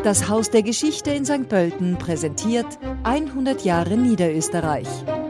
Das Haus der Geschichte in St. Pölten präsentiert 100 Jahre Niederösterreich.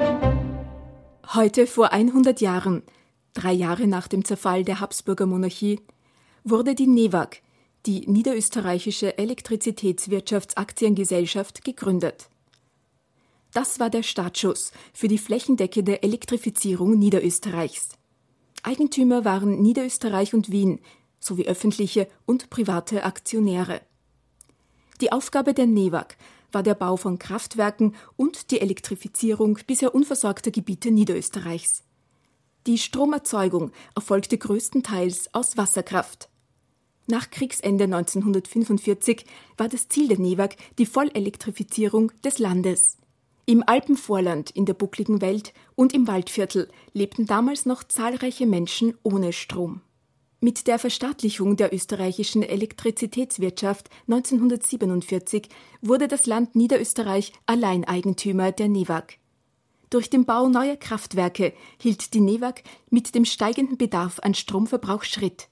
Heute vor 100 Jahren, 3 Jahre nach dem Zerfall der Habsburger Monarchie, wurde die NEWAG, die Niederösterreichische Elektrizitätswirtschaftsaktiengesellschaft, gegründet. Das war der Startschuss für die flächendeckende Elektrifizierung Niederösterreichs. Eigentümer waren Niederösterreich und Wien sowie öffentliche und private Aktionäre. Die Aufgabe der NEWAG war der Bau von Kraftwerken und die Elektrifizierung bisher unversorgter Gebiete Niederösterreichs. Die Stromerzeugung erfolgte größtenteils aus Wasserkraft. Nach Kriegsende 1945 war das Ziel der NEWAG die Vollelektrifizierung des Landes. Im Alpenvorland, in der buckligen Welt und im Waldviertel lebten damals noch zahlreiche Menschen ohne Strom. Mit der Verstaatlichung der österreichischen Elektrizitätswirtschaft 1947 wurde das Land Niederösterreich Alleineigentümer der NEWAG. Durch den Bau neuer Kraftwerke hielt die NEWAG mit dem steigenden Bedarf an Stromverbrauch Schritt.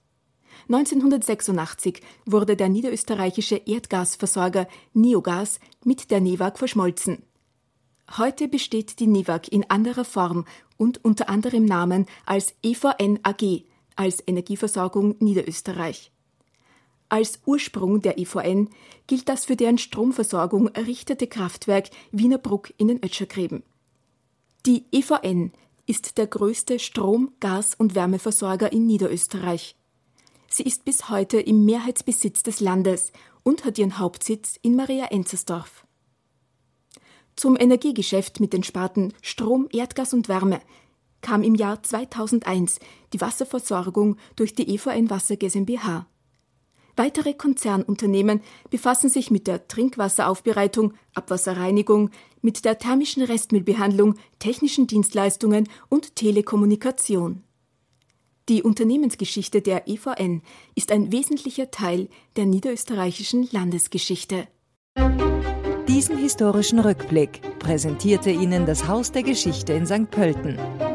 1986 wurde der niederösterreichische Erdgasversorger Neogas mit der NEWAG verschmolzen. Heute besteht die NEWAG in anderer Form und unter anderem Namen als EVN AG, als Energieversorgung Niederösterreich. Als Ursprung der EVN gilt das für deren Stromversorgung errichtete Kraftwerk Wienerbruck in den Ötschergräben. Die EVN ist der größte Strom-, Gas- und Wärmeversorger in Niederösterreich. Sie ist bis heute im Mehrheitsbesitz des Landes und hat ihren Hauptsitz in Maria-Enzersdorf. Zum Energiegeschäft mit den Sparten Strom, Erdgas und Wärme kam im Jahr 2001 die Wasserversorgung durch die EVN Wasser GmbH. Weitere Konzernunternehmen befassen sich mit der Trinkwasseraufbereitung, Abwasserreinigung, mit der thermischen Restmüllbehandlung, technischen Dienstleistungen und Telekommunikation. Die Unternehmensgeschichte der EVN ist ein wesentlicher Teil der niederösterreichischen Landesgeschichte. Diesen historischen Rückblick präsentierte Ihnen das Haus der Geschichte in St. Pölten.